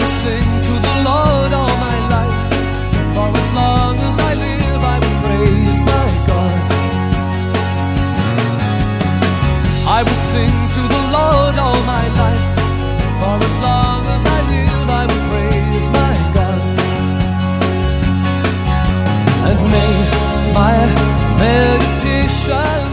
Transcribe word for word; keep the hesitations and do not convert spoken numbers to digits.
sing to the Lord all my life. For as long as I live, I will praise my God. I will sing to the Lord all my life. For as long as I live, I will praise my God. And may my meditation